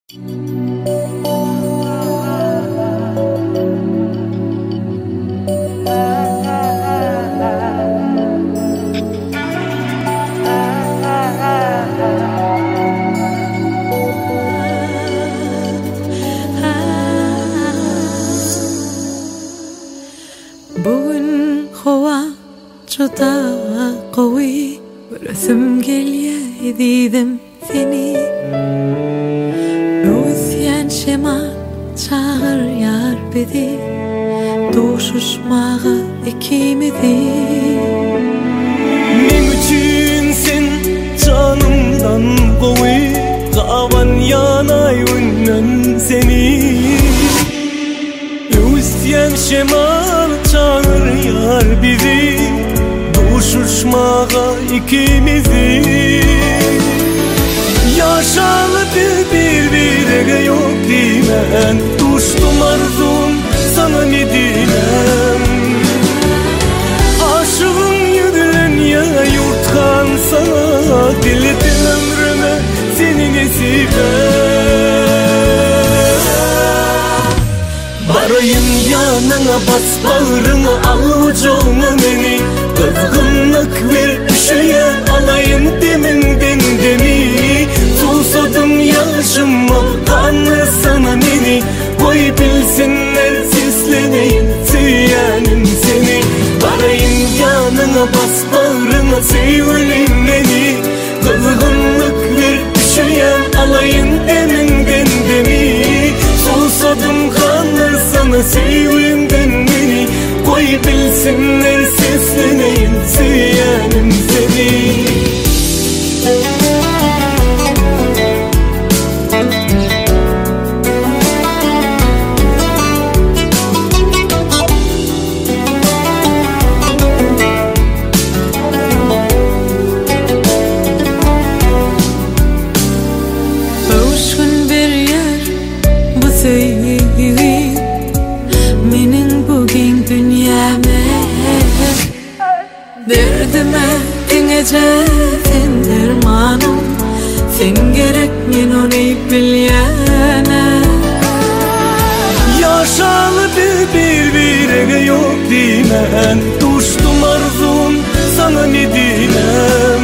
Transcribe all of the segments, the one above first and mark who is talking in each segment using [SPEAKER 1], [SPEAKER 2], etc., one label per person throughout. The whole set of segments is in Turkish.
[SPEAKER 1] Bugün hava juda qawi, resim gelye dedim seni. Özyen şema çağır yar bedi, doşuşmağı ikimizi.
[SPEAKER 2] Men üçün sen canımdan qawi, qavan yanay ünnen seni. Özyen şema çağır yar bizi, doşuşmağa ikimizi. Yaşalı birbirine yok dimen, düştüm arzum sana ne dilem. Aşığın yüdülen ya yurtkan sana, diledim ömrüme seni nesibe. Barayım yanına bas bağrına, al ucuna beni. Kızgınlık ver üşüyen alayım deminden demi. Susadım yaşıma kanlı sana beni. Koy bilsinler sesleneyim seyenim seni. Barayım yanına bas bağrına, sevelim beni. Kızgınlık ver üşüyen alayım deminden demi. Susadım kanlı sana sevimden beni. Koy bilsinler sesleneyim seyenim seni.
[SPEAKER 1] Öşkün bir yer bu sevgi, menin bugün dünyame. Derdime dinece sen dermanım, sen gerek men onu bilyene.
[SPEAKER 2] Yaşalı birbirine yok dimen, düştüm arzum sana ne dilem.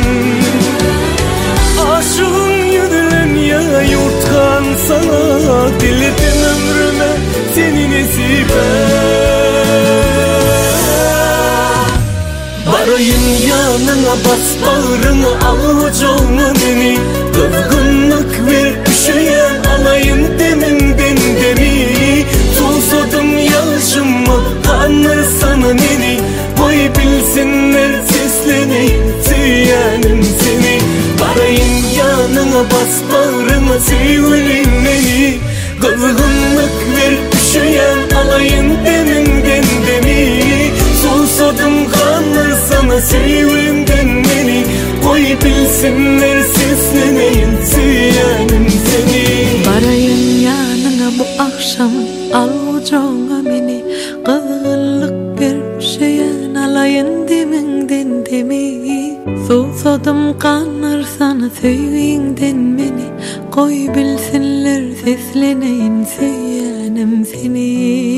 [SPEAKER 2] Aşığın yüdülen ya yurtkan sana, diledim ömrüme seni nesibe. Barayım yanına bas bağrına, al ucuna beni. Kızgınlık ver üşüyen alayım deminden demi. Susadım yaşıma kanlı sana beni. Koy bilsinler sesleneyim seyenim seni. Barayım yanına bas bağrına, sevelim beni. Kızgınlık ver üşüyen alayım deminden demi. Susadım kanlı sana sevimden beni. Koy bilsinler sesleneyim seyenim seni.
[SPEAKER 1] Barayım yanına bu akşam, al ucuna beni. Kızgınlık bir şeyen alayın deminden demi. Susadım kanlar sana sevginden beni. Koy bilsinler sesleneyim seyenim seni.